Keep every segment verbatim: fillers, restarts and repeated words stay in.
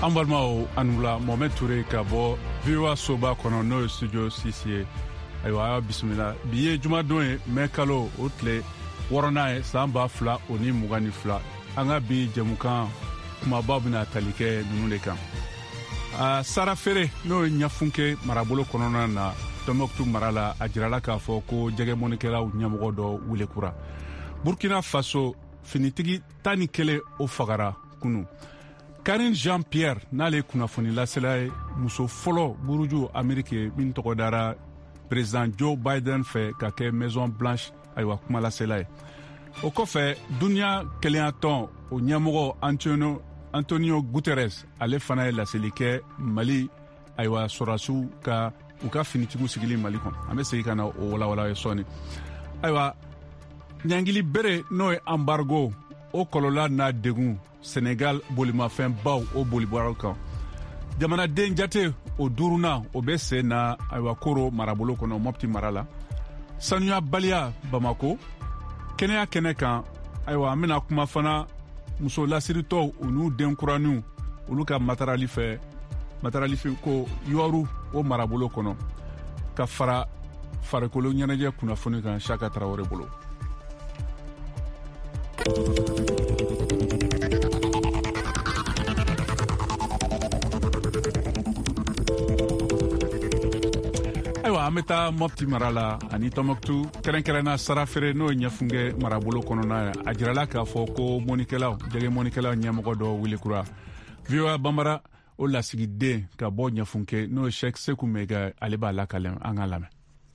an balimaw anula Mohamed Touré ka bɔ V O A soba kɔnɔ n'o ye studio six ye. Ayiwa a y'a bisimila bi ye jumadon ye mai kalo o tile wɔɔrɔnan ye san ba fila o ni mugan ni fila. An ka bi jɛmukan kumaba bɛna tali kɛ ninnu de kan. A sara feere n'o ye ɲafunke marabolo kɔnɔna na Tɔnbɔkutu mara la a jirala k'a fɔ ko jɛgɛmɔnikɛlaw ɲɛmɔgɔ dɔ wele kura. Burkina Faso finitigi tan ni kelen o fagara kunu. Karine Jean-Pierre n'ale kunnafoni lasela ye muso fɔlɔ buruju Ameriki min tɔgɔ dara président Joe Biden fɛ ka kɛ Maison Blanche ayiwa kuma lasela ye. O kɔfɛ duniya kelenya tɔn o ɲɛmɔgɔ Antonio Antonio Guterres ale fana ye laseli kɛ Mali ayiwa sɔrɔdasiw ka u ka finitigiw sigili Mali kɔnɔ. An bɛ segin ka na o walawala ye sɔɔni. Ayiwa ɲangili bere n'o ye embargo o kɔlɔlɔ n'a degun Senegal bolimafɛn baw o bolibaraw kan. Jamanaden jate o duruna o bɛ sen na ayiwa koro marabolo kɔnɔ Mopti mara la. Sanuya baliya Bamako. Kɛnɛya kɛnɛ kan ayiwa an bɛna kuma fana muso lasiritɔw u n'u denkuraniw olu ka matarali fɛ matarali ko yɔru o marabolo kɔnɔ ka fara farikolo ɲɛnajɛ kunnafoni kan Chaka Tarawele bolo. Ayiwa an bɛ taa Mopti mara la ani Tɔnbɔkutu kɛrɛnkɛrɛnna sara feere n'o ye ɲɛfunge marabolo kɔnɔna ye a jirala k'a fɔ ko mɔnikɛlaw jɛgɛmɔnikɛlaw ɲɛmɔgɔ dɔ wele kura. V O A Banbara o lasigiden ka bɔ ɲɛfunke n'o ye Sheikh Seku Mega ale b'a lakalen an ka lamɛn.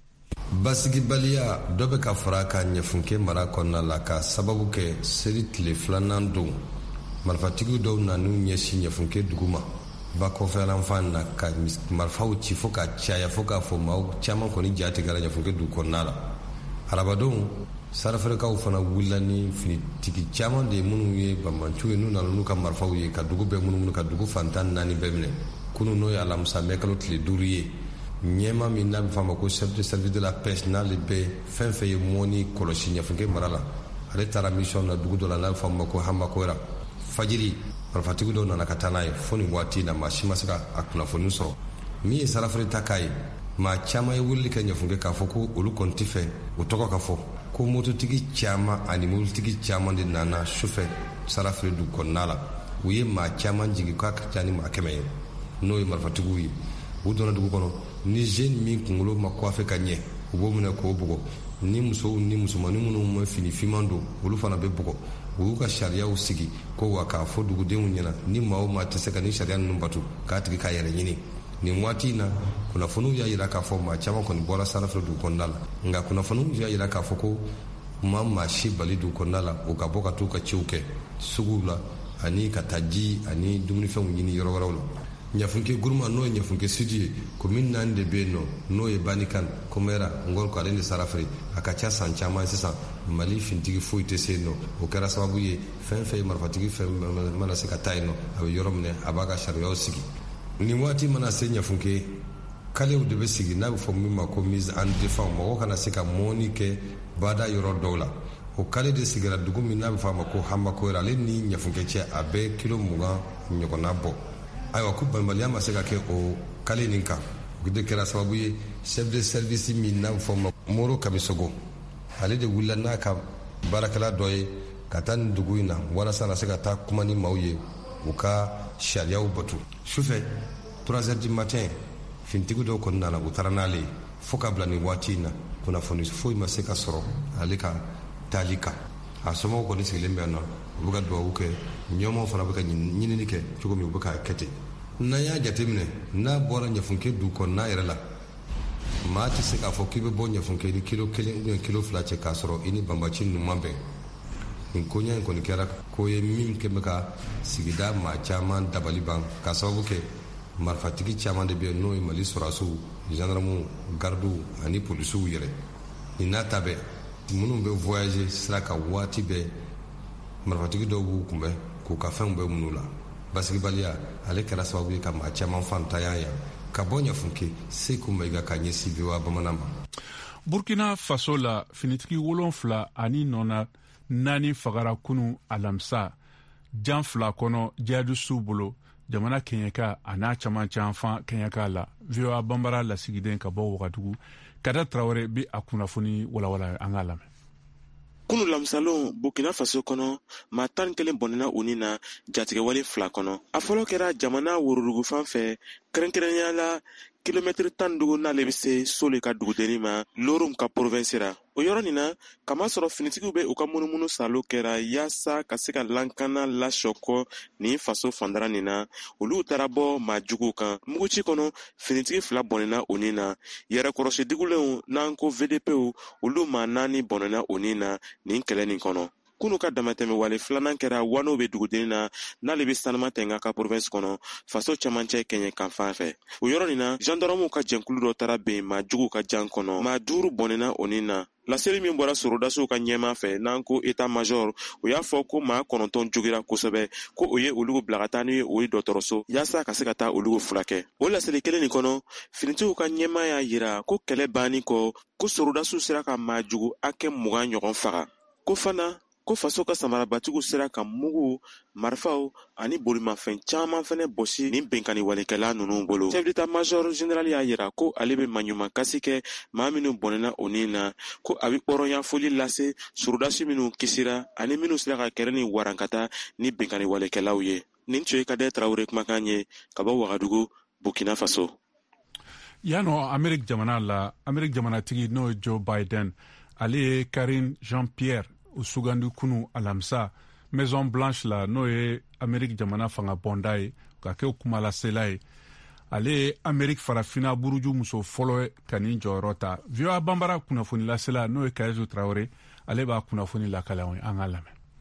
Basigibaliya dɔ bɛ ka fara ka ɲɛfunke mara kɔnɔna la ka sababu kɛ seli tile filanan don marifatigi dɔw nan'u ɲɛsin ɲɛfunke dugu ma. Ba kɔfɛyanfan na ka marifaw ci fo ka caya fo k'a fɔ maaw caman kɔni ja tigɛra ɲɛfunke dugu kɔnɔna la. Arabadenw sarafɛrɛkaw fana wulila ni finitigi caman de ye minnu ye banbanciw ye n'u nana n'u ka marifaw ye ka dugu bɛɛ munumunu ka dugu fantan naani bɛɛ minɛ kunu n'o ye alamisa mai kalo tile duuru ye. Ɲɛma min n'a bɛ f'a ma ko chef de service de la pêche n'ale bɛ fɛn fɛn ye mɔni kɔlɔsi ɲɛfunke mara la ale taara mission na dugu dɔ la n'a bɛ f'a ma ko Hamakoera fajiri marifatigi dɔw nana ka taa n'a ye fo nin waati na maa si ma se ka a kunnafoni sɔrɔ min ye sarafere ta k'a ye maa caman ye weleli kɛ ɲɛfunke k'a fɔ ko olu kɔni tɛ fɛ o tɔgɔ ka fɔ ko mototigi caman ani mobilitigi caman de nana sufɛ sarafere dugu kɔnɔna la u ye maa caman jigin k'a ka ca ni maa kɛmɛ ye n'o ye marifatigiw ye u donna dugu kɔnɔ ni jeune min kunkolo ma coiffé ka ɲɛ u b'o minɛ k'o bugɔ ni musow ni musomanin minnu ma fini finman don olu fana bɛ bugɔ u y'u ka sariyaw sigi ko wa k'a fɔ dugudenw ɲɛna ni maa o maa tɛ se ka ni sariya ninnu batu k'a tigi k'a yɛrɛ ɲini nin waati in na kunnafoniw y'a jira k'a fɔ maa caman kɔni bɔra sarafere dugu kɔnɔna la nka kunnafoniw y'a jira k'a fɔ ko ma maa si bali dugu kɔnɔna la o ka bɔ ka t'u ka ciw kɛ suguw la ani ka taa ji ani dumunifɛnw ɲini yɔrɔ wɛrɛw la. ɲɛfunke guruma n'o ye ɲɛfunke sud ye commune naani de bɛ yen nɔ n'o ye Banikan Komera Ngorko ale ni sarafere a ka ca san caman sisan Mali finitigi foyi tɛ se yen nɔ o kɛra sababu ye fɛn fɛn ye marifatigi fɛn mana se ka taa yen nɔ a bɛ yɔrɔ minɛ a b'a ka sariyaw sigi nin waati mana se ɲɛfunke kalew de bɛ sigi n'a bɛ fɔ min ma ko mise en défense mɔgɔ kana se ka mɔni kɛ bada yɔrɔ dɔw la o kale de sigira dugu min n'a bɛ fɔ a ma ko Hamakoera ale ni ɲɛfunke cɛ a bɛ kilo mugan ɲɔgɔnna bɔ. Ayiwa ko banbaliya ma se ka kɛ o kale nin kan o de kɛra sababu ye chef de service min n'a bɛ fɔ ma Moro Kamisogo ale de wulila n'a ka baarakɛla dɔ ye ka taa nin dugu in na walasa na se ka taa kuma ni maaw ye u ka sariyaw batu sufɛ trois heures du matin finitigi dɔw kɔni nana u taara n'ale ye fo ka bila nin waati in na kunnafoni foyi ma se ka sɔrɔ ale ka taali kan a somɔgɔw kɔni sigilen bɛ yan nɔ u bɛ ka dugawu kɛ ɲɛmɔgɔw fana bɛ ka ɲinini kɛ cogo min u bɛ k'a kɛ ten n'an y'a jateminɛ n'a bɔra ɲɛfunke dugu kɔnɔna yɛrɛ la maa tɛ se k'a fɔ k'i bɛ bɔ ɲɛfunke ni kilo kelen ou kilo fila cɛ k'a sɔrɔ i ni banbaci ninnu ma bɛn nin koɲɛ in kɔni kɛra ko ye min kɛ bɛ ka sigida maa caman dabali ban k'a sababu kɛ marifatigi caman de bɛ yen n'o ye Mali sɔrɔdasiw gendarmew gardiw ani polisiw yɛrɛ nin n'a ta bɛɛ minnu bɛ voyager sira kan waati bɛɛ marifatigi dɔw b'u kunbɛn k'u ka fɛnw bɛɛ minɛ u la basigibaliya ale kɛra sababu ye ka maa caman fantanya yan ka bɔ ɲɛfunke Seku Mega ka ɲɛsin V O A Bamanan ma. Burkina Faso la finitigi wolonfila ani nɔna naani fagara kunu alamisa jan fila kɔnɔ jihadistuw bolo jamana kenyaka a n'a caman can fan kenyaka la V O A banbara lasigiden ka bɔ Wagadugu Kada Traore bi a kunnafoni walawala an k'a lamɛn. Kunu lamsalon Burkina Faso kɔnɔ maa tan kelen bɔnɛna u ni na jatigɛwale fila kɔnɔ. A fɔlɔ kɛra jamana worodugu fan fɛ kɛrɛnkɛrɛnya la kilomɛtiri tan dugu n'ale bɛ se Sole ka dugudenni ma Lorum ka province ra. O yɔrɔ nin na kama sɔrɔ finitigiw bɛ u ka munumunu salo kɛra yaasa ka se ka lankana lasɔkɔ nin faso fandara nin na olu taara bɔ maa juguw kan. Muguci kɔnɔ finitigi fila bɔnɛna u ni na yɛrɛkɔrɔsidigulenw n'an ko V D P olu maa naani bɔnɛna u ni na nin kɛlɛ nin kɔnɔ. Kunu ka damatɛmɛ wale filanan kɛra wano bɛ dugudenni na n'ale bɛ sanuma tɛnga ka province kɔnɔ faso camancɛ kɛɲɛ kan fan fɛ. O yɔrɔ nin na gendarmew ka jɛnkulu dɔ taara ben maa juguw ka jan kɔnɔ maa duuru bɔnɛna o ni na. Laseli min bɔra Sorodasiw ka ɲɛma fɛ n'an ko état major o y'a fɔ ko maa kɔnɔntɔn jogira kosɛbɛ ko o ye olu bila ka taa n'u ye o ye dɔgɔtɔrɔso yaasa ka se ka taa olu furakɛ. O laseli kelen nin kɔnɔ finitigiw ka ɲɛma y'a yira ko kɛlɛ bannen kɔ ko Sorodasiw sera ka maa jugu hakɛ mugan ɲɔgɔn faga. Ko fana ko faso ka samarabatigiw sera ka mugu marifaw ani bolimafɛn caman fɛnɛ bɔsi nin bɛnkani walekɛla ninnu bolo. Chef d'état major général y'a yira ko ale bɛ maɲuman kasi kɛ maa minnu bɔnɛna o ni na ko a bɛ hɔrɔnya foli lase Sorodasi minnu kisira ani minnu sera ka kɛrɛ ni warankata ni bɛnkani walekɛlaw ye. Nin tun ye Kada Traore kumakan ye ka bɔ Wagadugu Burkina Faso. Yano Amerik jamana la Amerik jamanatigi n'o Joe Biden ale ye Karine Jean-Pierre o sugandi kunu alamisa Maison Blanche la n'o ye Amerik jamana fanga bonda ye ka kɛ kumalasela ye. Ale ye Amerik farafina buruju muso fɔlɔ ka nin jɔyɔrɔ ta. V O A banbara kunnafoni lasela n'o ye Kaizu Traore ale b'a kunnafoni lakalaw an ka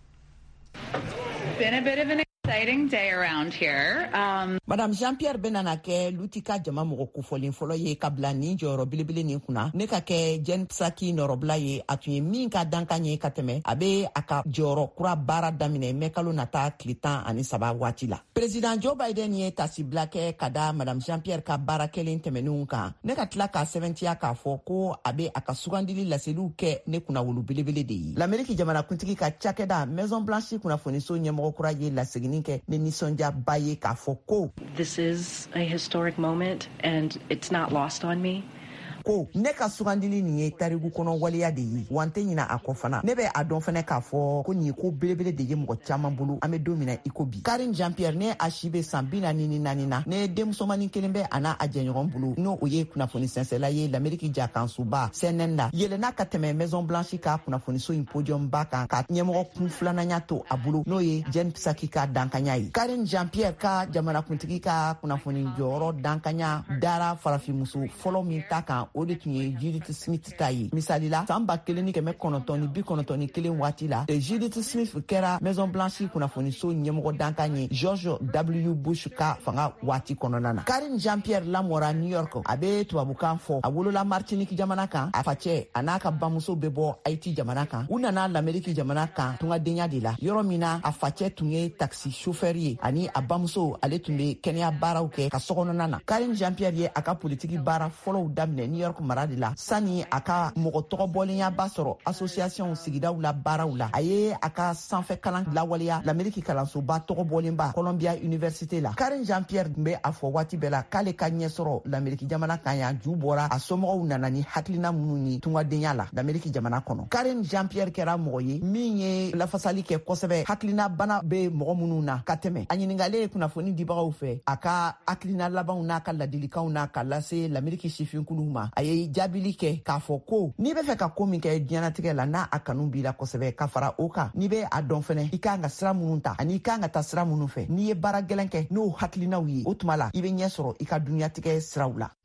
lamɛn. Been a bit of an exciting day around here. Um... Madame Jean-Pierre benana kɛ Lutika jama mɔgɔ kofɔlen fɔlɔ ye ka bila nin jɔyɔrɔ belebele nin kunna ne ka kɛ Jen Psaki nɔrɔbila ye a tun ye min ka dankan ye ka tɛmɛ a bɛ a ka jɔyɔrɔ kura baara daminɛ mɛ kalo nata tile tan ani saba waati la. President Joe Biden ye tasibila kɛ ka da Madame Jean-Pierre ka baara kelen tɛmɛnenw kan ne ka tila k'a sɛbɛntiya k'a fɔ ko a bɛ a ka sugandili laseliw kɛ ne kunna wolo belebele de ye. L'Amérique jamanakuntigi ka cakɛda Maison Blanche kunnafoniso ɲɛmɔgɔ kura ye laseginin kɛ ne nisɔndiyaba ye k'a fɔ ko This is a historic moment and it's not lost on me. Ko ne ka sugandili nin ye tariku kɔnɔ waleya de ye wa n tɛ ɲina a kɔ fana ne bɛ a dɔn fana k'a fɔ ko nin ye ko belebele de ye mɔgɔ caman bolo an bɛ don min na i ko bi. Karine Jean-Pierre ne a si bɛ san bi naani ni naani na ne denmusomani kelen bɛ a n'a a jɛɲɔgɔn bolo n'o o ye kunnafoni sɛnsɛla ye l'Amérique jakansoba C N N la yɛlɛnna ka tɛmɛ Maison Blanche ka kunnafoniso in podium ba kan ka ɲɛmɔgɔ kun filananya to a bolo n'o ye Jen Psaki ka dankanya ye. Karine Jean-Pierre ka jamanakuntigi ka kunnafoni jɔyɔrɔ dankanya dara farafinmuso fɔlɔ min ta kan o de tun ye Judith Smith ta ye. Misali la san ba kelen ni kɛmɛ kɔnɔntɔn ni bi kɔnɔntɔn ni kelen waati la Judith Smith kɛra Maison Blanche kunnafoniso ɲɛmɔgɔ dankan ye George W Bush ka fanga waati kɔnɔna na. Karine Jean-Pierre lamɔra New York a bɛ tubabukan fɔ a wolola Martinique jamana kan a facɛ a n'a ka bamuso bɛ bɔ Haiti jamana kan u nana l'Amérique jamana kan tungadenya de la yɔrɔ min na a facɛ tun ye taxi chauffeur ye ani a bamuso ale tun bɛ kɛnɛya baaraw kɛ ka sokɔnɔna na. Karine Jean-Pierre ye a ka politiki baara fɔlɔw daminɛ New York mara de la sani a ka mɔgɔ tɔgɔbɔlenya ba sɔrɔ association sigidaw la baaraw la a ye a ka sanfɛ kalan lawaleya l'Amérique kalansoba tɔgɔbɔlenba Columbia Université la. Karine Jean-Pierre tun bɛ a fɔ waati bɛɛ la k'ale ka ɲɛ sɔrɔ l'Amérique jamana kan yan ju bɔra a somɔgɔw nana ni hakilina minnu ni tungadenya la l'Amérique jamana kɔnɔ. Karine Jean-Pierre kɛra mɔgɔ ye min ye lafasali kɛ kosɛbɛ hakilina bana bɛ mɔgɔ minnu na ka tɛmɛ a ɲiningalen ye kunnafoni dibagaw fɛ a ka hakilina labanw n'a ka ladilikanw na ka lase l'Amérique sifinkuluw ma a ye jaabili kɛ k'a fɔ ko n'i bɛ fɛ ka ko min kɛ diɲɛnatigɛ la n'a a kanu b'i la kosɛbɛ ka fara o kan n'i bɛ a dɔn fɛnɛ i kan ka sira minnu ta ani i kan ka taa sira minnu fɛ n'i ye baara gɛlɛn kɛ n'o hakilinaw ye o tuma la i bɛ ɲɛ sɔrɔ i ka duniyatigɛ siraw la.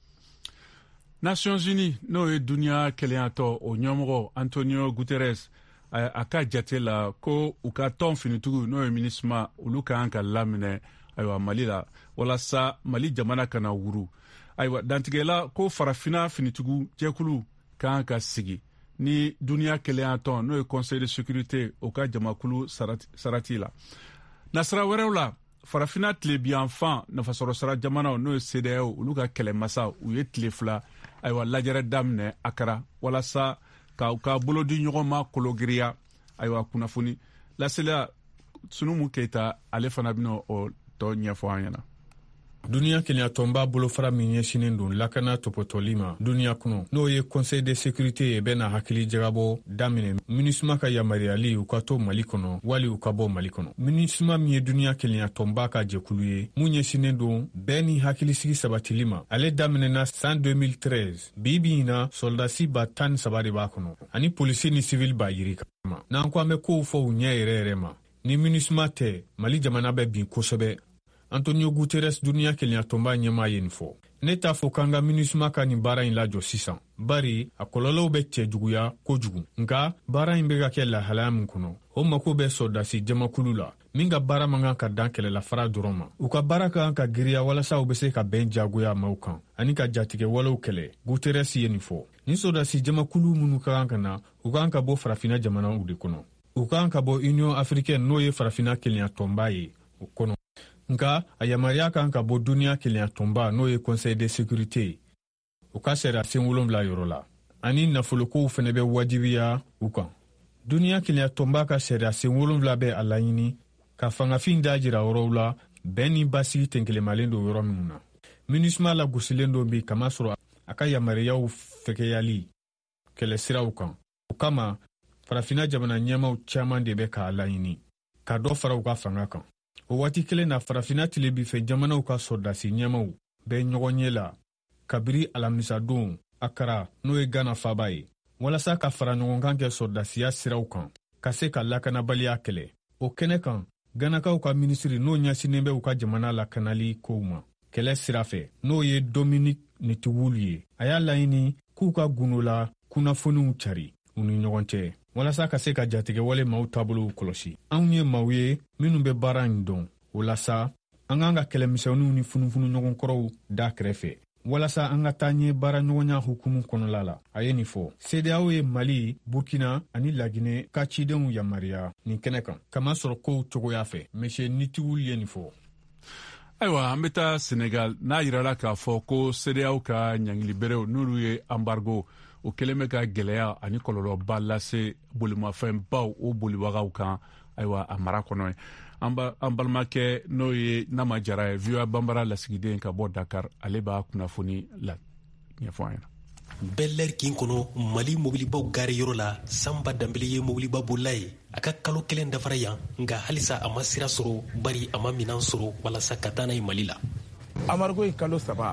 Nations Unies n'o ye duniya keleyatɔ o ɲɛmɔgɔ Antonio Guterres a ka jate la ko u ka tɔn finitigiw n'o ye MINUSMA olu ka kan ka laminɛ ayiwa Mali la walasa Mali jamana kana wuru. Ayiwa dantigɛla ko farafina finitigiw jɛkulu kan ka sigi ni duniya keleyatɔn n'o ye Conseil de sécurité o ka jamakulu sarati, sarati la. Nasira wɛrɛw la farafina tilebiyanfan nafasɔrɔsira jamanaw n'o ye C D A O olu ka kɛlɛmasa u ye tile fila ayiwa lajɛrɛ daminɛ Akara walasa ka ka bolodi ɲɔgɔn ma kologiriya ayiwa kunnafoni lasela Sunumu Keita ale fana bɛna o tɔ ɲɛfɔ an ɲɛna. Duniya kenya tomba bolo fara min ɲɛsinen don lakana topotɔli ma duniya kɔnɔ n'o ye conseil de sécurité ye bɛna hakili jagabɔ daminɛ MINUSMA ka yamaruyali u ka to Mali kɔnɔ wali u ka bɔ Mali kɔnɔ. MINUSMA min ye duniya kenya tomba ka jɛkulu ye mun ɲɛsinen don bɛɛ ni hakilisigi sabatili ma. Ale daminɛna san deux mille treize bi bi in na soldasi ba tan ni saba de b'a kɔnɔ ani polisi ni civil b'a yiri kama. N'an ko an bɛ kow fɔ u ɲɛ yɛrɛ yɛrɛ ma ni MINUSMA tɛ Mali jamana bɛ bin kosɛbɛ. Antonio Guterres duniya kenya tomba ɲɛma ye nin fɔ. Ne t'a fɔ k'an ka MINUSMA ka nin baara in lajɔ sisan bari a kɔlɔlɔw bɛ cɛ juguya kojugu nka baara in bɛ ka kɛ lahalaya min kɔnɔ o mako bɛ sɔrdasi jamakulu la min ka baara man kan ka dan kɛlɛlafara dɔrɔn ma. U ka baara ka kan ka giriya walasa u bɛ se ka bɛn jagoya maaw kan ani ka jatigɛ walew kɛlɛ. Guterres ye nin fɔ. Ni sɔrdasi jamakulu minnu ka kan ka na u ka kan ka bɔ farafina jamanaw de kɔnɔ. U ka kan ka bɔ Union Africaine n'o ye farafina kenya tomba ye o kɔnɔ. Nka a yamariya kan ka bɔ duniya kenya tomba n'o ye conseil de sécurité u ka sariya sen wolonwula yɔrɔ la ani nafolokow fɛnɛ bɛ wajibiya u kan. Duniya kenya tomba ka sariya sen wolonwula bɛ a laɲini ka fangafin da jira yɔrɔw la bɛn ni basigi tɛnkelemalen don yɔrɔ minnu na. MINUSMA la gosilen don bi kama sɔrɔ a ka yamariyaw fɛkɛyali kɛlɛsiraw kan. O kama farafina jamana ɲɛmaw caman de bɛ k'a laɲini ka dɔ fara u ka fanga kan. O waati kelen na farafina tilebifɛ jamanaw ka sɔrdasi ɲɛmaw bɛ ɲɔgɔn ɲɛ la kabiri alamisadon Akara n'o ye Gana faba ye walasa ka fara ɲɔgɔn kan kɛ sɔrdasiya siraw kan ka se ka lakanabaliya kɛlɛ. O kɛnɛ kan Ganakaw ka minisiri n'o ɲɛsinen bɛ u ka jamana lakanali kow ma kɛlɛ sira fɛ n'o ye Dominique Netiwulu ye a y'a laɲini k'u ka gundo la kunnafoniw cari u ni ɲɔgɔn cɛ walasa ka se ka jatigɛ wale maaw taabolow kɔlɔsi. Anw ye maaw ye minnu bɛ baara in dɔn o la sa an k'an ka kɛlɛmisɛnninw ni funufunu ɲɔgɔn kɔrɔw da kɛrɛfɛ walasa an ka taa ɲɛ baara ɲɔgɔnya hukumu kɔnɔla la. A ye nin fɔ. C D A O ye Mali, Burkina ani Laginɛ ka cidenw yamariya nin kɛnɛ kan kama sɔrɔ kow cogoya fɛ. Monsieur Nitiwulu ye nin fɔ. Ayiwa an bɛ taa Senegal n'a yirala k'a fɔ ko C D A O ka ɲangiliberew n'olu ye embargo o kelen bɛ ka gɛlɛya ani kɔlɔlɔba lase bolimafɛnbaw o bolibagaw kan ayiwa a mara kɔnɔ ye. An balimakɛ n'o ye Nama Jara ye V O A Banbara lasigiden ka bɔ Dakar ale b'a kunnafoni la ɲɛfɔ an ɲɛna. Bel-Air kin kɔnɔ Mali mobilibaw gare yɔrɔ la Samba Dambele ye mobiliba bolila ye a ka kalo kelen dafara yan nka halisa a ma sira sɔrɔ bari a ma minan sɔrɔ walasa ka taa n'a ye Mali la. Amargo ye kalo saba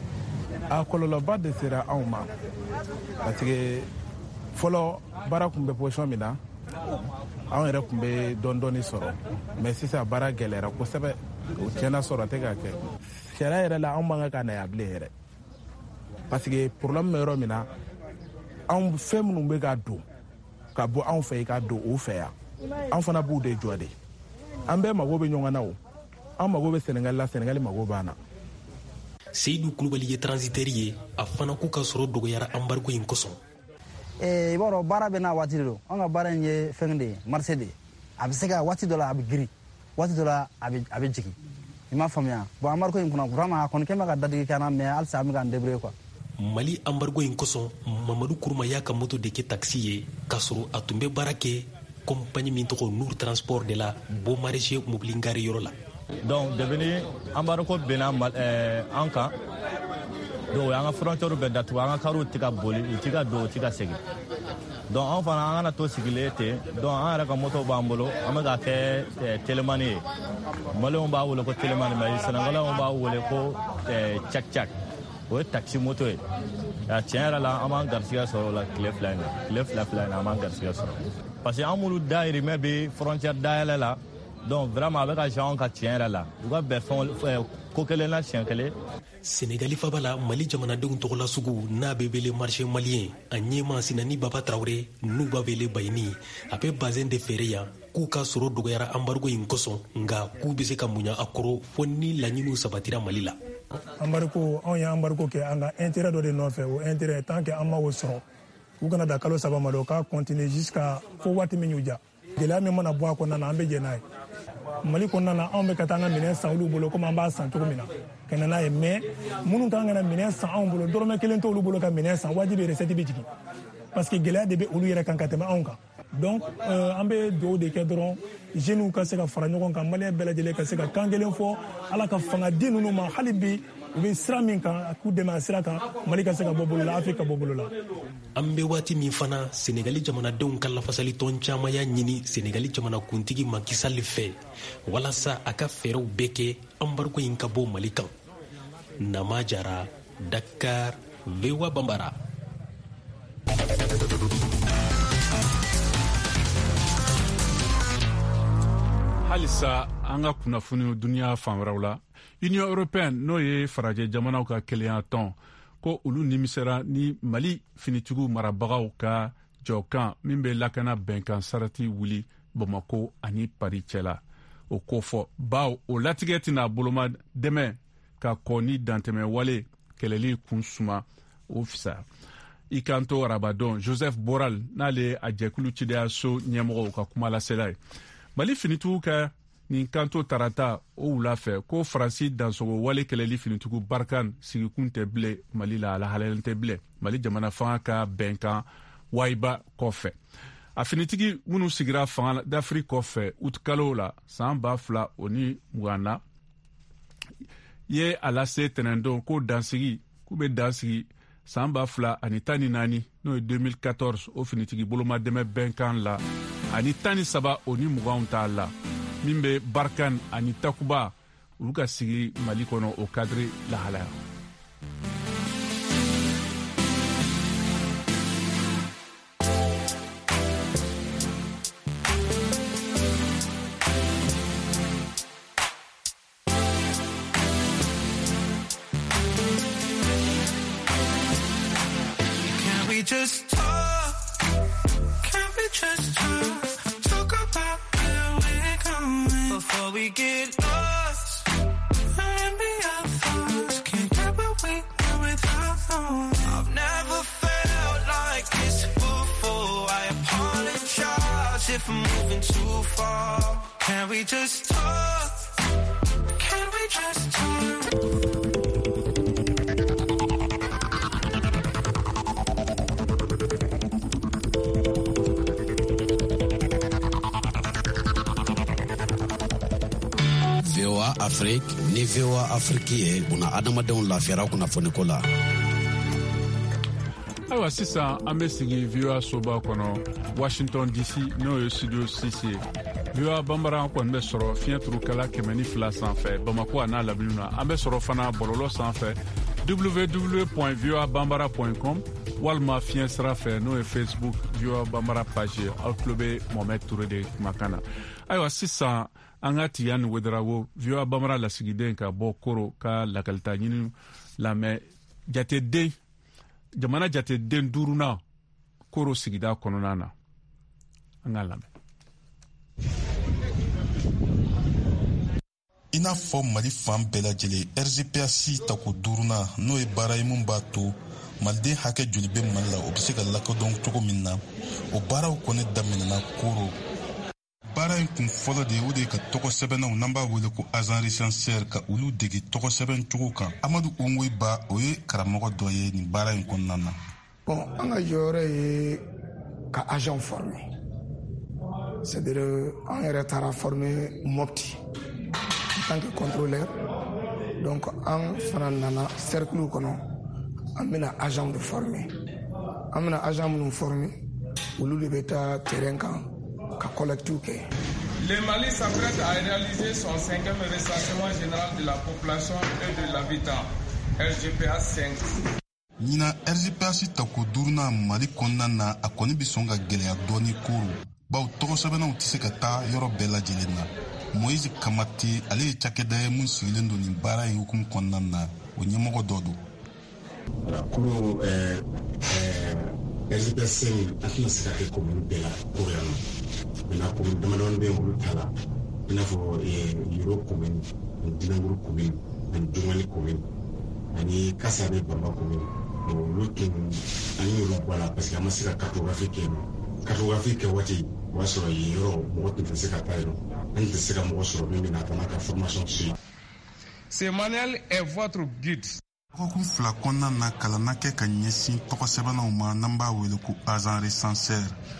a kɔlɔlɔba de sera anw ma parce que fɔlɔ baara kun bɛ position min na anw yɛrɛ kun bɛ dɔɔni dɔɔni sɔrɔ mais sisan baara gɛlɛyara kosɛbɛ o tiɲɛna sɔrɔ tɛ ka kɛ. Sariya yɛrɛ la anw man kan ka na yan bilen yɛrɛ parce que problème bɛ yɔrɔ min na anw fɛn minnu bɛ ka don ka bɔ anw fɛ ka don u fɛ yan anw fana b'u de jɔ de. An bɛɛ mago bɛ ɲɔgɔn na o an mago bɛ Sénégal la Sénégal mago b'an na. Seydou Kulubali ye transitaire ye a fana k'u ka sɔrɔ dɔgɔyara embargo in kosɔn. I b'a dɔn baara bɛ n'a waati de don an ka baara in ye fɛn de ye marché de ye a bɛ se ka waati dɔ la a bɛ girin waati dɔ la a bɛ a bɛ jigin i m'a faamuya bon embargo in kɔnɔ vraiment a kɔni kɛlen bɛ ka dadigi kɛ an na mais halisa an bɛ k'an débrouiller quoi. Mali embargo in kosɔn Mamadu Kuruma y'a ka moto de kɛ taxi ye k'a sɔrɔ a tun bɛ baara kɛ compagnie min tɔgɔ Nour Transport de la Bon Maraîcher mobili gare yɔrɔ la. Donc devenu embargo benna an kan donc an ka frontière bɛɛ datugu an ka kariw tɛ ka boli u tɛ ka don u tɛ ka segin donc an fana an kana to sigilen ten donc an yɛrɛ ka moto b'an bolo an bɛ ka kɛ telemani ye maliyɛnw b'a wele ko telemani mais sɛnɛgalɛnw b'a wele ko cak cak o ye taxi moto ye a tiɲɛ yɛrɛ la an b'an garisɛgɛ sɔrɔ o la tile fila in na tile fila fila in na an b'an garisɛgɛ sɔrɔ parce que an minnu dayirimɛ bɛ frontière dayɛlɛ la donc vraiment a bɛ ka jan anw ka tiɲɛ yɛrɛ la u ka bɛn fɛn ko kelen na siɲɛ kelen. Sénégali faba la Mali jamanadenw tɔgɔla sugu n'a bɛ wele marché malien a ɲɛma Sinani Baba Traoré n'u b'a wele Bayini a bɛ bazin de feere yan k'u ka sɔrɔ dɔgɔyara embargo in kosɔn nka k'u bɛ se ka muɲa a kɔrɔ fo ni laɲiniw sabatira Mali la. Embargo anw ye embargo kɛ an ka intérêt dɔ de nɔfɛ o intérêt tant que an ma o sɔrɔ u kana da kalo saba ma dɔn ka continuer jusqu'à fo waati min y'u ja gɛlɛya min mana bɔ a kɔnɔna na an bɛ jɛ n'a ye. Mali kɔnɔna na anw bɛ ka taa an ka minɛn san olu bolo komi an b'a san cogo min na ka na n'a ye mais minnu kan ka na minɛn san anw bolo dɔrɔmɛ kelen t'olu bolo ka minɛn san wajibi recette bɛ jigin parce que gɛlɛya de bɛ olu yɛrɛ kan ka tɛmɛ anw kan. donc an bɛ dugawu de kɛ dɔrɔn jeunes ka se ka fara ɲɔgɔn kan maliyɛn bɛɛ lajɛlen ka se ka kan kelen fɔ ala ka fanga di ninnu ma hali bi u bɛ sira min kan k'u dɛmɛ a sira kan mali ka se ka bɔ bolo la afiriki ka bɔ bolo la. an bɛ waati min fana senegali jamanadenw ka lafasali tɔn caman y'a ɲini senegali jamanakuntigi Macky Sall fɛ walasa a ka fɛɛrɛw bɛɛ kɛ embargo in ka bɔ mali kan. Nama Jara, Dakar, V O A Bambara. halisa an ka kunnafoni duniya fan wɛrɛw la union européenne n'o ye farajɛ jamanaw ka kelenya tɔn ko olu nimisera ni mali finitigiw marabagaw ka jɔkan min bɛ lakana bɛnkan sarati wuli bamako ani pari cɛla o ko fɔ baw o latigɛ tɛna boloma dɛmɛ ka kɔ ni dantɛmɛ wale kɛlɛli kun suma o fisa i kan to arabadon Joseph Borrell n'ale a jɛkulu cideya so ɲɛmɔgɔw ka kuma lasela ye mali finitigiw ka nin kanto tarata o wula fɛ ko faransi dansogo wale kɛlɛli finitigiw barkan sigikun tɛ bilen mali la alahalalen tɛ bilen mali jamana fanga ka bɛnkan wayiba kɔfɛ a finitigi minnu sigira fanga d'Afrique kɔfɛ utikalo la san ba fila o ni mugan na ye a lase tɛnɛndon ko dansigi k'u bɛ dansigi san ba fila ani tan ni naani n'o ye deux mille quatorze o finitigi bolomadɛmɛ bɛnkan la ani tan ni saba o ni muganw t'a la min bɛ barkan ani takuba olu ka sigi mali kɔnɔ o kadiri lahalaya. Just talk, can we just talk, talk about where we're going before we get lost, and be our thoughts, can't get what we know without knowing. I've never felt like this before, I apologize if I'm moving too far. Can we just talk, can we just talk? V O A Afrique ni V O A Afrique ye buna adamadenw lafiyara kunnafoniko la. ayiwa sisan an bɛ sigi V O A soba kɔnɔ Washington D C n'o ye studio six ye V O A Bambara kɔni bɛ sɔrɔ fiɲɛturukala kɛmɛ ni fila sanfɛ Bamako a n'a lamini na an bɛ sɔrɔ fana bɔlɔlɔ sanfɛ w w w point v o a bambara point com walima fiɲɛ sira fɛ n'o ye Facebook V O A Bambara page ye aw tulo bɛ Mohamed Touré de kumakan na. ayiwa sisan an ka Tiyani Wederawo V O A Bambara lasigiden ka bɔ Koro ka lakalita ɲini lamɛn jateden jamana jateden duurunan Koro sigida kɔnɔna na an ka lamɛn. I n'a fɔ Mali fan bɛɛ lajɛlen R G P A C tako duurunan n'o ye baara ye mun b'a to maliden hakɛ joli bɛ Mali la o bɛ se ka lakodɔn cogo min na o baaraw kɔni daminɛna Koro. Baara in kun fɔlɔ de ye o de ye ka tɔgɔ sɛbɛnnaw n'an b'a wele ko agent recenseur ka olu dege tɔgɔ sɛbɛn cogo kan. Amadu Ongoy Ba o ye karamɔgɔ dɔ ye nin baara in kɔnɔna na. Bon, an ka jɔyɔrɔ ye ka agent former. C'est-à-dire an yɛrɛ taara former Mopti en tant que contrôleur. Donc an fana nana cercle kɔnɔ an bɛna agent de former. An bɛna agent minnu former olu de bɛ taa terrain kan. Le Mali s'apprête à réaliser son cinquième recensement général de la population et de l'habitat, R G P A cinq. Nina R G P A C tako duurunan Mali kɔnɔna na a kɔni bɛ sɔn ka gɛlɛya dɔɔni Koro bawo tɔgɔ sɛbɛnnaw tɛ se ka taa yɔrɔ bɛɛ lajɛlen na. Moïse Kamate ale ye cakɛda ye mun sigilen don nin baara in hukumu kɔnɔna na o ɲɛmɔgɔ dɔ don. Koro ɛɛ ɛɛ R G P A cinq a tɛna se ka kɛ commune bɛɛ la Koro yan nɔ. Maintenant, commune damadɔni bɛ yen olu ta la i n'a fɔ Yoro commune ani Dinanguru commune ani Jomali commune ani Kassabe Bamba commune olu tun an y'olu bɔ a la parce que an ma se ka cartographie kɛ yen nɔ cartographie kɛ waati o b'a sɔrɔ yen yɔrɔ mɔgɔ tun tɛ se ka taa yen nɔ an tɛ se ka mɔgɔ sɔrɔ min bɛ na ka n'a ka formation suivre. Ce manuel est votre guide. Dɔgɔkun fila kɔnɔna na kalan na kɛ ka ɲɛsin tɔgɔ sɛbɛnnaw ma n'an b'a wele ko agent recenseur.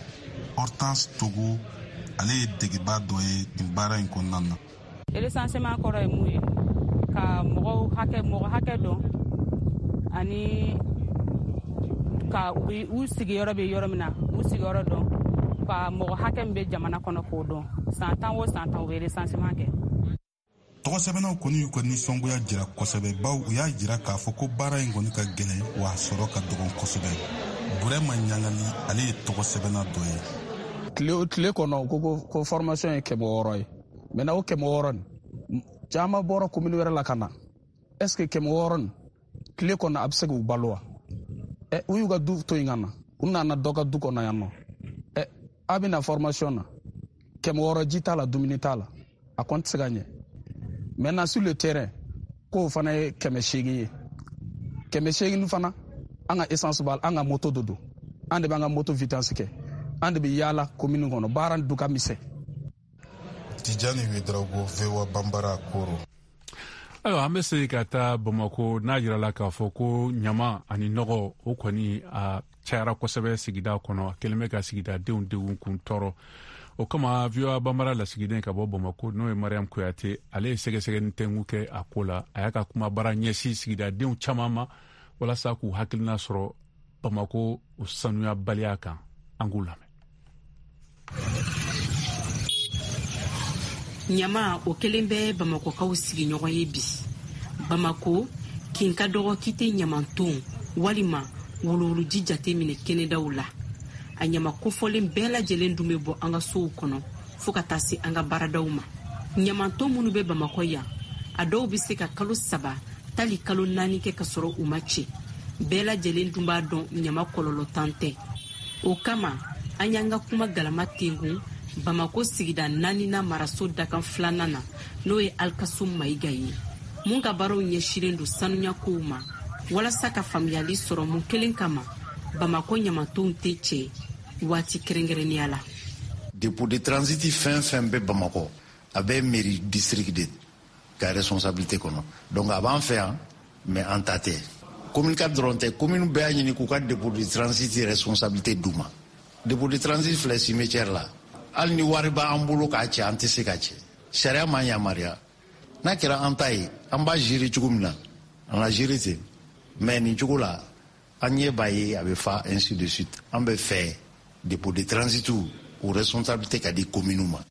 Hortense Togo ale ye degeba dɔ ye nin baara in kɔnɔna na. Recensement kɔrɔ ye mun ye ka mɔgɔw hakɛ mɔgɔ hakɛ dɔn ani ka u sigiyɔrɔ bɛ yɔrɔ min na u sigiyɔrɔ dɔn ka mɔgɔ hakɛ min bɛ jamana kɔnɔ k'o dɔn san tan o san tan u bɛ recensement kɛ. Tɔgɔsɛbɛnnaw kɔni y'u ka nisɔngoya jira kosɛbɛ baw u y'a jira k'a fɔ ko baara in kɔni ka gɛlɛn wa a sɔrɔ ka dɔgɔn kosɛbɛ. Burema Ɲangali ale ye tɔgɔsɛbɛnna dɔ ye. Tile tile kɔnɔ ko ko formation ye kɛmɛ wɔɔrɔ ye maintenant o kɛmɛ wɔɔrɔ nin caman bɔra commune wɛrɛ la ka na est ce que kɛmɛ wɔɔrɔ nin tile kɔnɔ a bɛ se k'u balo wa ɛ u y'u ka du to yen ka na u nana dɔ ka du kɔnɔ yan nɔ ɛ a bɛ na formation na kɛmɛ wɔɔrɔ ji t'a la dumuni t'a la a kɔni tɛ se ka ɲɛ maintenant sur le terrain k'o fana ye kɛmɛ seegin ye kɛmɛ seegin fana an ka essence b'a la an ka moto de don an de b'an ka moto vitesse kɛ an de bɛ yaala commune kɔnɔ baara du ka misɛn. Tijani Wedraogo, V O A Bambara Koro. Ayiwa an bɛ segin ka taa Bamako n'a jirala k'a fɔ ko ɲama ani nɔgɔ o kɔni a cayara kosɛbɛ sigida kɔnɔ a kɛlen bɛ ka sigidadenw degun kun tɔɔrɔ o kama V O A Bambara lasigiden ka bɔ Bamako n'o ye Mariam Kuyate ale ye sɛgɛsɛgɛli tɛngu kɛ a ko la a y'a ka kuma baara ɲɛsin sigidadenw caman ma walasa k'u hakilina sɔrɔ Bamako o sanuyabaliya kan an k'u lamɛn. Ɲama o kelen bɛ Bamakokaw sigiɲɔgɔn ye bi. Bamako kin ka dɔgɔ kite ɲamanton walima wolowoloji jate minɛ kɛnɛdaw la. A ɲama kofɔlen bɛɛ lajɛlen dun bɛ bɔ an ka sow kɔnɔ fo ka taa se an ka baaradaw ma. Ɲamanton minnu bɛ Bamako yan a dɔw bɛ se ka kalo saba tali kalo naani kɛ ka sɔrɔ u ma cɛ. Bɛɛ lajɛlen dun b'a dɔn ɲama kɔlɔlɔ tan tɛ. O kama an y'an ka kuma galama tengun Bamako sigida naani na maraso dakan filanan na n'o ye Alkasum Mayiga ye. Mun ka baaraw ɲɛsilen don sanuya kow ma walasa ka faamuyali sɔrɔ mun kelen kama Bamako ɲamantonw tɛ cɛ waati kɛrɛnkɛrɛnnenya la. Dépôt de transit fɛn fɛn bɛ Bamako a bɛ mairie district de ka responsabilité kɔnɔ donc a b'an fɛ yan mais an ta tɛ. Commune ka dɔrɔn tɛ commune bɛɛ y'a ɲini k'u ka dépôt de transit responsabilité d'u ma. Dépôt de transit filɛ cimetière la hali ni wari b'an bolo k'a cɛ an tɛ se ka cɛ sariya m'an yamaruya n'a kɛra an ta ye an b'a gérer cogo min na an ka gérer ten mais nin cogo la an ɲɛ b'a ye a bɛ fa ainsi de suite an bɛ fɛ dépôt de transit o responsabilité ka di commune ma.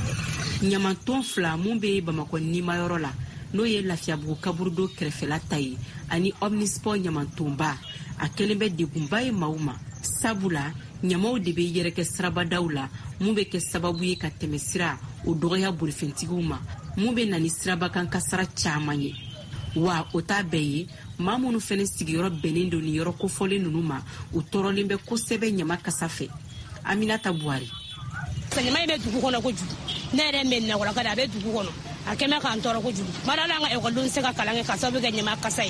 Ɲamanton fila mun bɛ Bamako nimayɔrɔ la n'o ye Lafiyabugu kaburudo kɛrɛfɛla ta ye ani Omnisport ɲamantonba a kɛlen bɛ degunba ye maaw ma sabula ɲamaw de bɛ yɛrɛkɛ sirabadaw la mun bɛ kɛ sababu ye ka tɛmɛ sira o dɔgɔya bolifɛntigiw ma mun bɛ na ni sirabakan kasara caman ye wa o t'a bɛɛ ye maa minnu fɛnɛ sigiyɔrɔ bɛnnen don ni yɔrɔ kofɔlen ninnu ma u tɔɔrɔlen bɛ kosɛbɛ ɲama kasa fɛ. Aminata Buhari. Ɲama in bɛ dugu kɔnɔ kojugu ne yɛrɛ bɛ nakɔlaka de a bɛ dugu kɔnɔ a kɛmɛ k'an tɔɔrɔ kojugu baara la an ka ekɔlidenw se ka kalan kɛ ka sababu kɛ ɲama kasa ye.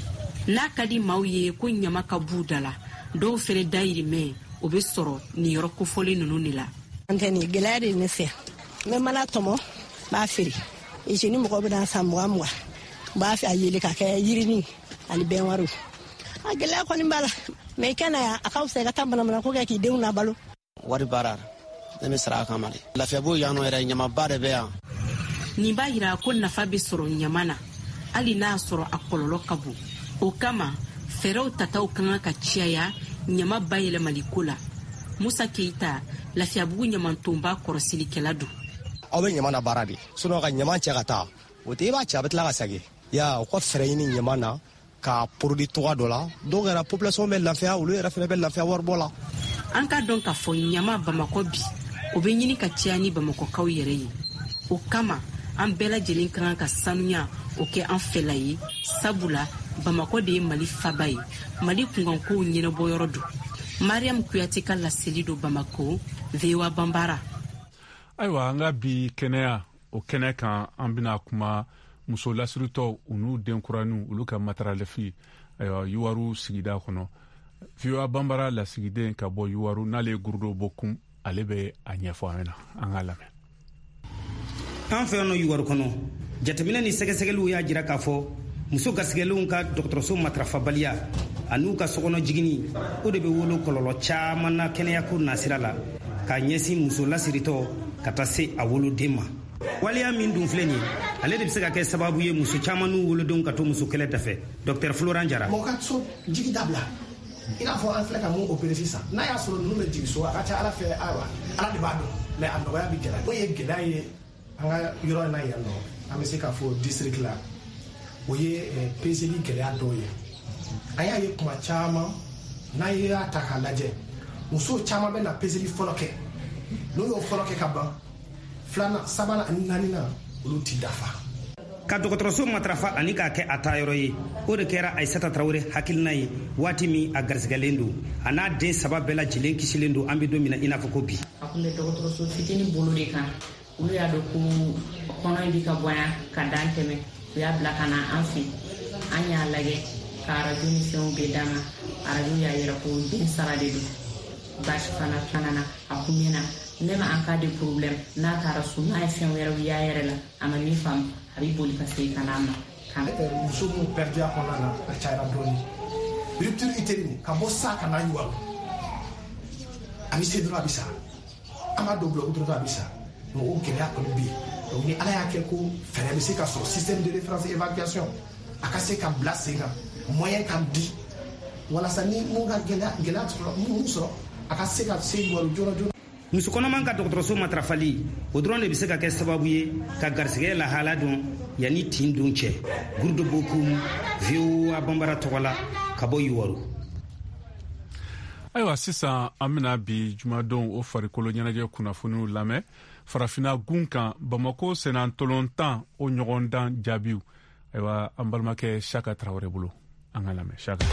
N'a ka di maaw ye ko ɲama ka b'u da la dɔw fɛnɛ dayirimɛ o bɛ sɔrɔ nin yɔrɔ kofɔlen ninnu de la. An tɛ nin gɛlɛya de ne fɛ n bɛ mana tɔmɔ b'a feere izini mɔgɔw bɛ na san mugan mugan b'a fɛ a yeli ka kɛ yirini ani bɛn wariw a gɛlɛya kɔni b'a la mɛ i kana yan a ka fisa i ka taa manamana ko kɛ k'i denw labalo. Wari baara ne bɛ sara a kama de Lafiyabugu yan nɔ yɛrɛ ɲamaba de bɛ yan. Nin b'a yira ko nafa bɛ sɔrɔ ɲama na hali n'a sɔrɔ a kɔlɔlɔ ka bon o kama fɛɛrɛw tataw ka kan ka caya ɲama bayɛlɛmali ko la. Musa Keita Lafiyabugu ɲamantonba kɔrɔsilikɛla don. Aw bɛ ɲama na baara de sinon ka ɲama cɛ ka taa o tɛ i b'a cɛ a bɛ tila ka segin ya o ka fɛɛrɛ ɲini ɲama na ka produit togoya dɔ la dɔw kɛra population bɛ lafiya olu yɛrɛ fɛnɛ bɛ lafiya waribɔ la. An ka dɔn k'a fɔ ɲama Bamako bi o bɛ ɲini ka caya ni Bamakokaw yɛrɛ ye o kama an bɛɛ lajɛlen ka kan ka sanuya o kɛ an fɛla ye sabula Bamako de ye Mali faba ye Mali kunkankow ɲɛnabɔyɔrɔ don. Mariam Kuyate ka laseli do Bamako, V O A Bambara. Ayiwa an ka bi kɛnɛya o kɛnɛ kan an bɛna kuma muso lasiritɔ u n'u denkuraniw olu ka mataralefi ayiwa Yuwaru sigida kɔnɔ. V O A Bambara lasigiden ka bɔ Yuwaru n'ale ye Gurudo Bokum ale bɛ a ɲɛfɔ an ɲɛna an k'a lamɛn. An fɛ yan nɔ Yuwaru kɔnɔ jateminɛ ni sɛgɛsɛgɛliw y'a jira k'a fɔ muso gasigɛlenw ka dɔgɔtɔrɔso matarafabaliya a n'u ka sokɔnɔ jigini o de bɛ wolo kɔlɔlɔ caman na kɛnɛyako nasira la k'a ɲɛsin muso lasiritɔ ka taa se a woloden ma. waleya min dun filɛ nin ye ale de bɛ se ka kɛ sababu ye muso caman n'u wolodenw ka to muso kɛlɛ dafɛ. Dr Florent Jara. mɔgɔ ka so jigi dabila i n'a fɔ an filɛ ka mun opéré sisan n'a y'a sɔrɔ ninnu bɛ jigin so a ka ca ala fɛ ayiwa ala de b'a dɔn mais a nɔgɔya bɛ gɛlɛya. o ye gɛlɛya ye an ka yɔrɔ in na yan nɔ an bɛ se k'a fɔ district la o ye peseli gɛlɛya dɔw ye. an y'a ye kuma caman n'a y'a ta k'a lajɛ muso caman bɛ na peseli fɔlɔ kɛ n'u y'o fɔlɔ kɛ ka ban filanan sabanan ani naaninan olu ti dafa. ka dɔgɔtɔrɔso matarafa ani k'a kɛ a taa yɔrɔ ye o de kɛra Aissata Traoré hakilina ye waati min a garisɛgɛlen don a n'a den saba bɛɛ lajɛlen kisilen don an bɛ don min na i n'a fɔ ko bi. a tun bɛ dɔgɔtɔrɔso fitinin bolo de kan olu y'a dɔn ko kɔnɔ in bɛ ka bonya ka dan tɛmɛ u y'a bila ka na an fɛ an y'a lajɛ ka arajo ni fɛnw bɛɛ d'a ma arajo y'a yira ko den sara de don basi fana fana na a kun mɛnna ne ma an ka de problème n'a taara so n'a ye fɛn wɛrɛw y'a yɛrɛ la a ma min faamu a bɛ boli ka segin ka n'a ma. muso minnu pɛrɛdiya kɔnɔna na a cayara dɔɔni rupture utérine ka bɔ sa ka n'a ɲuwaro a bɛ se dɔrɔn a bɛ sa an b'a dɔw bila o dɔrɔn a bɛ sa donc o gɛlɛya kɔni bɛ yen donc ni ala y'a kɛ ko fɛɛrɛ bɛ se ka sɔrɔ système de référence évacuation a ka se ka bila sen kan moyen ka di walasa ni mun ka gɛlɛya gɛlɛya sɔrɔ mun sɔrɔ a ka se ka se ɲuwaro joona joona. muso kɔnɔman ka dɔgɔtɔrɔso matarafali o dɔrɔn de bɛ se ka kɛ sababu ye ka garisɛgɛ lahala dɔn yanni tin don cɛ. Gurdo Bokum, V O A Bambara tɔgɔ la ka bɔ Yiwaru. ayiwa sisan an bɛna bi jumadon o farikolo ɲɛnajɛ kunnafoniw lamɛn farafina gun kan Bamako senantolon tan o ɲɔgɔn dan jaabiw ayiwa an balimakɛ Saka Traoré bolo an ka lamɛn Saka.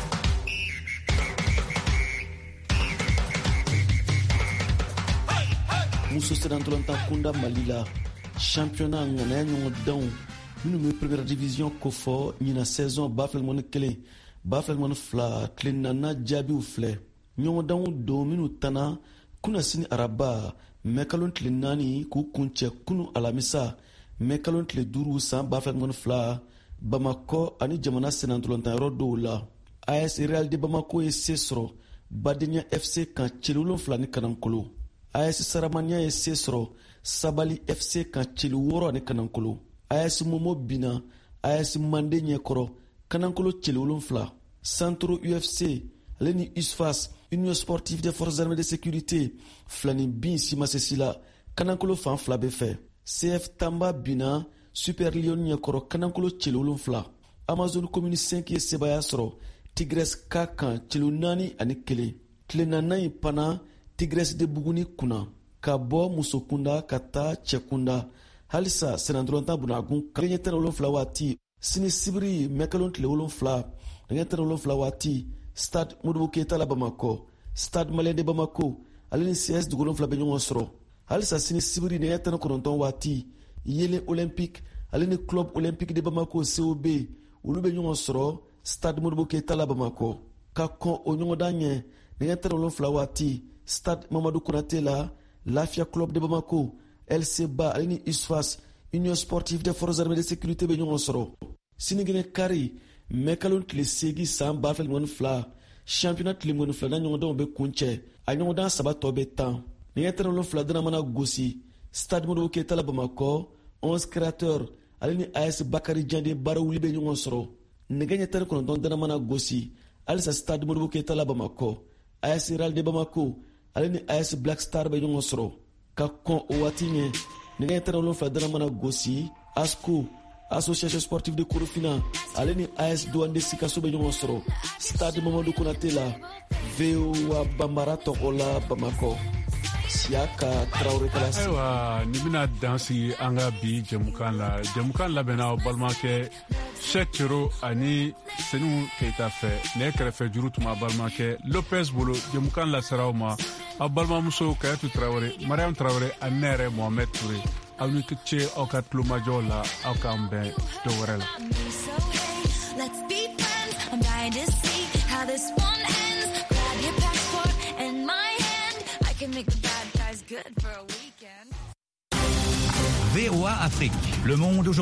muso senantolontan kunda Mali la championnat ŋanaya ɲɔgɔn danw minnu bɛ première division kofɔ ɲina saison ba fila ɲɔgɔn kelen ba fila ɲɔgɔn fila tile naaninan jaabiw filɛ ɲɔgɔn danw don minnu tanna kuna sini araba mɛkalon tile naani k'u kuncɛ kunu alamisa mɛkalon tile duuru san ba fila ɲɔgɔn fila Bamakɔ ani jamana senantolontan yɔrɔ dɔw la A S Real de Bamako ye se sɔrɔ Badenya F C kan cili wolonfila ni Kanankolo. A S Saramania ye se sɔrɔ Sabali F C kan cili wɔɔrɔ ani Kanankolo. A S Momo bina A S Mande ɲɛkɔrɔ Kanankolo cili wolonfila. Centro U F C ale ni U S F A S Union Sportive des Forces Armées de Sécurité filani bin simasesi la Kanankolo fan fila bɛ fɛ. C F Tamba bina Super Lion ɲɛkɔrɔ Kanankolo cili wolonfila. Amazon Commune cinq ye sebaya sɔrɔ Tigres ka kan cili naani ani kelen. Tile naaninan in pana Tigres de Buguni kunna ka bɔ musokunda ka taa cɛkunda halisa senantolontan bunagun ka ɲɛ tan wolonfila waati sini sibiri mɛkalon tile wolonfila ɲɛ tan wolonfila waati Stade Modibo Keita la Bamakɔ Stade Malien de Bamako ale ni C S dugu wolonfila bɛ ɲɔgɔn sɔrɔ halisa sini sibiri ɲɛ tan kɔnɔntɔn waati Yelen Olympique ale ni Club Olympique de Bamako C O B olu bɛ ɲɔgɔn sɔrɔ Stade Modibo Keita la Bamakɔ ka kɔn o ɲɔgɔndan ɲɛ ɲɛ tan wolonfila waati Stade Mamadou Konaté la Lafia Club de Bamako L C Ba ale ni U S F A S Union Sportive des Forces Armées de Sécurité bɛ ɲɔgɔn sɔrɔ sinigɛnɛ kari mɛkalon tile seegin san ba fila ɲɔgɔn fila championnat tile ŋɔni filanan ɲɔgɔndanw bɛ kuncɛ a ɲɔgɔndan saba tɔ bɛ tan ɲɛ tan wolonfila dana mana gosi Stade Modibo Keita la Bamakɔ onze créateurs ale ni A S Bakari Jande baara wuli bɛ ɲɔgɔn sɔrɔ nɛgɛ ɲɛ tan kɔnɔntɔn dana mana gosi halisa Stade Modibo Keita la Bamakɔ A S Real de Bamako ale ni A S Black Star bɛ ɲɔgɔn sɔrɔ ka kɔn o waati ɲɛ nɛgɛ ɲɛ tan wolonfila dana mana gosi ASCO Association Sportive de Korofina ale ni A S Douane de Sikaso bɛ ɲɔgɔn sɔrɔ Stade Mamadou Konaté la V O A Bambara tɔgɔ la Bamakɔ Siaka Traoré Kalas. Ayiwa ni bɛna dan sigi an ka bi jɛmukan la jɛmukan labɛnna balimakɛ Cheikh Cero ani Senu Keita fɛ ne kɛrɛfɛ juru tuma balimakɛ Lopez bolo jɛmukan laseraw ma aw balimamuso Kayatou Traoré Mariam Traoré ani ne yɛrɛ Mohamed Touré aw ni ce aw ka tulomajɔw la aw k'an bɛn dɔ wɛrɛ la. Let's be friends. I'm dying to see how this one ends. Grab your passport and my hand. I can make the bad guys good for a weekend. V O A Afrique, le monde aujourd'hui.